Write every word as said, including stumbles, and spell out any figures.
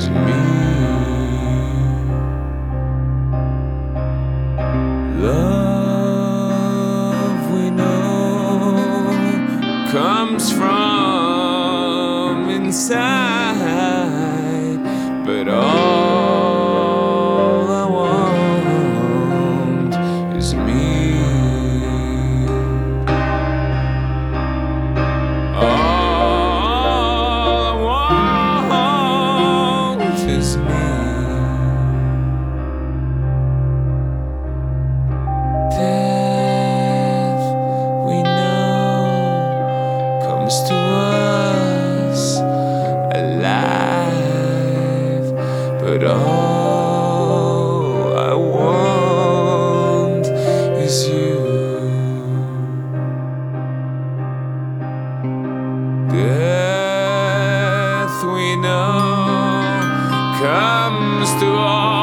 is me. Love we know comes from inside, but all I want is me. All I want is me. Death, we know, comes to us alive, but all I want is you. Death, we know, comes to us